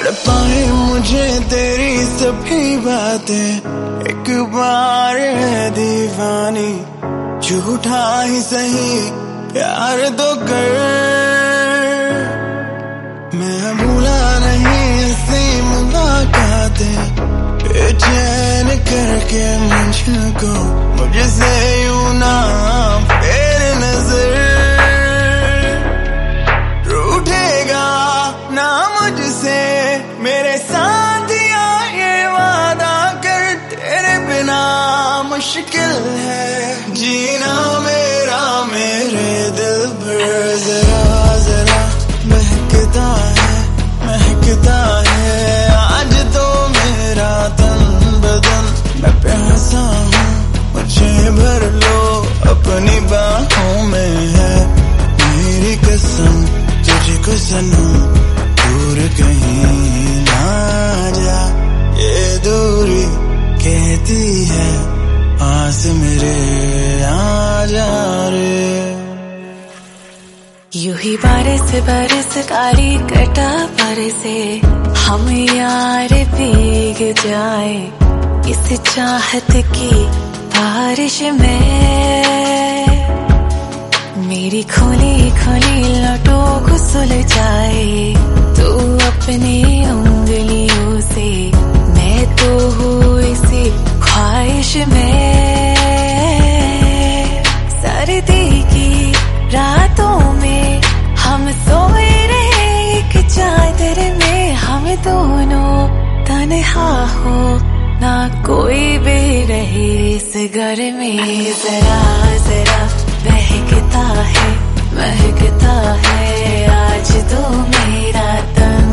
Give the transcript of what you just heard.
तड़पाए मुझे तेरी सभी बातें, एक बार है दीवानी, झूठा ही सही प्यार तो कर। मैं भूला नहीं ऐसी मुलाकातें, बेचैन करके मुझको, मुझसे यूं ना फेर नजर। रूठेगा ना मुझसे मेरे साथिया, ये वादा कर, तेरे बिना मुश्किल है जीना मेरा। मेरे दिल पर जरा जरा महकता है आज तो मेरा तन बदन। मैं प्यासा हूँ, मुझे भर लो अपनी बाहों में, है मेरी कसम तुझको सनम, दूर कहीं ना जा। ये दूरी कहती है पास मेरे आ जा रे। यूं ही बारिश कारी कटा बरसे, हम यार भीग जाए इस चाहत की बारिश में। मेरी खोली लटों को सुलझाए तू अपनी उंगलियों से, मैं तो हूँ इसी ख्वाहिश में। सर्दी की रातों में हम सोए रहे एक चादर में, हम दोनों तन्हा हो ना कोई भी रहे इस घर में। जरा जरा महकता है आज तो मेरा तन